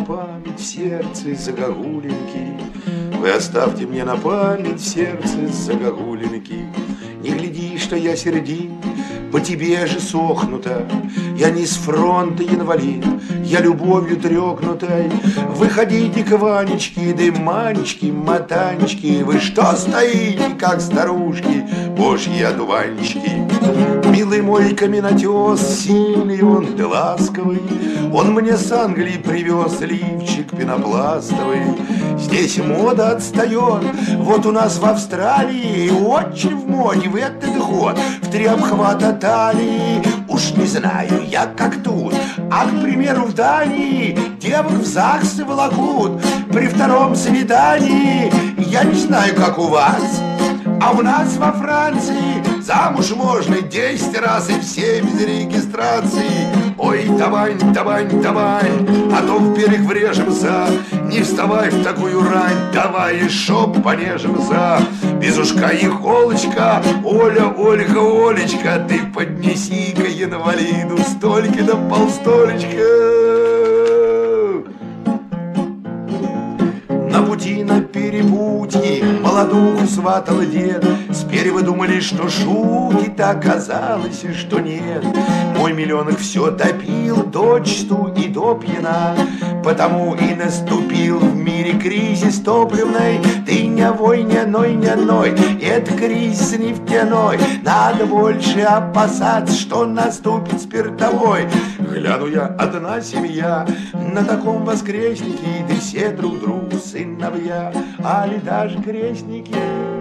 на память в сердце загогулинки. Вы оставьте мне на память в сердце загогулинки. Не гляди, что я сердит, по тебе же сохнута. Я не с фронта инвалид, я любовью трёкнутой. Выходите к Ванечке, да Манечки, Матанечки. Вы что стоите, как старушки, божьи одуванчики? Милый мой каменотес, сильный он да ласковый, он мне с Англии привез лифчик пенопластовый. Здесь мода отстает, вот у нас в Австралии очень в моде в этот год в 3 обхвата талии. Уж не знаю я как тут, а, к примеру, в Дании девок в ЗАГСы волокут при 2-м свидании. Я не знаю, как у вас, а у нас во Франции замуж можно 10 раз и все без регистрации. Ой, давай, давай, давай, а то в берег врежемся. Не вставай в такую рань, давай еще понежимся. Без ушка и холочка, Оля, Ольга, Олечка, ты поднеси-ка инвалиду столько да полстолечка. На пути на перепутье молодуху сватал дед. Сперва вы думали, что шутит, оказалось, что нет. Мой миллионок все топил дочту и до пьяна, потому и наступил в мире кризис топливный. Ты не вой, не ной, не ной, это кризис нефтяной. Надо больше опасаться, что наступит спиртовой. Гляну я, одна семья на таком воскреснике, да все друг другу сыновья, али даже крестники.